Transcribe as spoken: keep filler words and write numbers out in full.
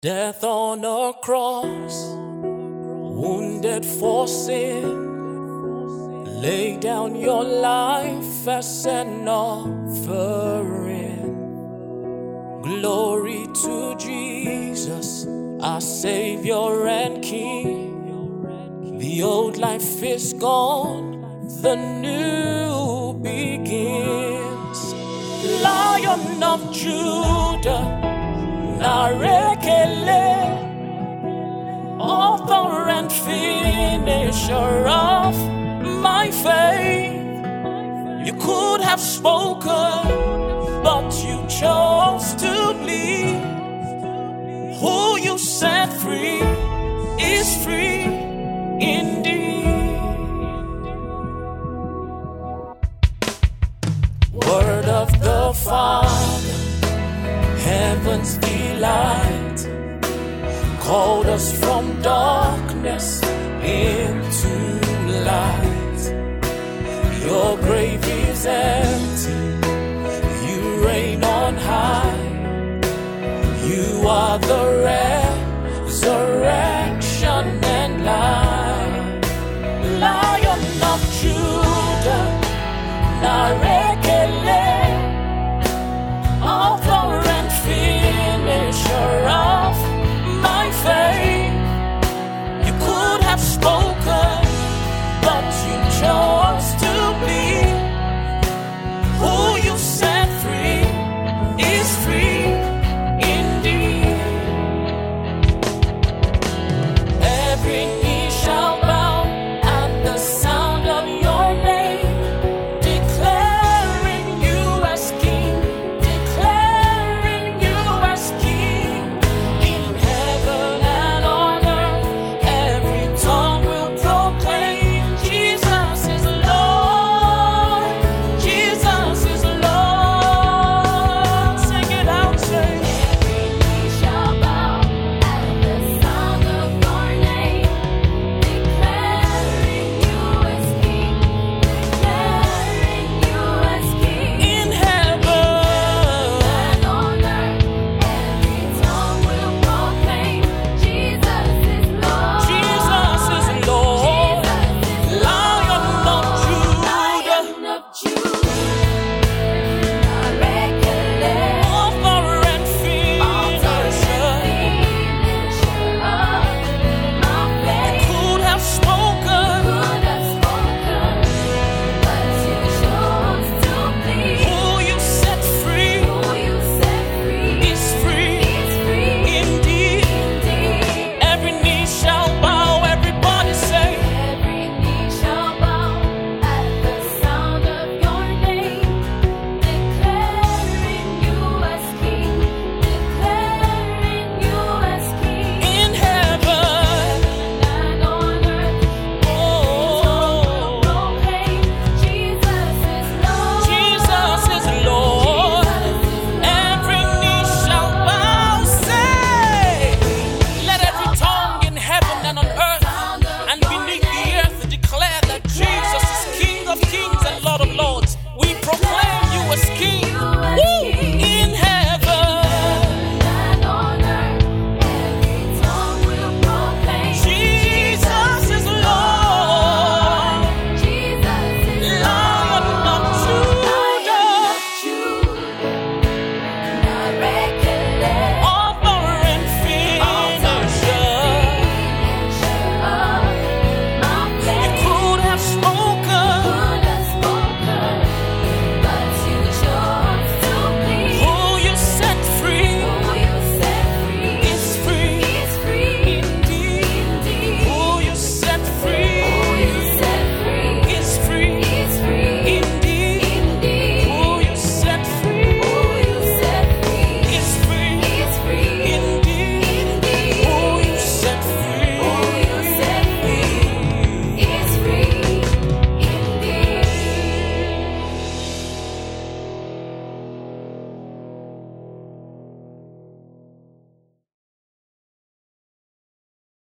Death on a cross, wounded for sin. Lay down your life as an offering. Glory to Jesus, our Savior and King. The old life is gone, the new begins. Lion of Judah, Narekele, author and finisher of my faith. You could have spoken, but you chose to bleed. Who you set free is free indeed. Word of the Father, heaven's delight, called us from darkness into light. Your grave is empty, you reign on high. You are the rest.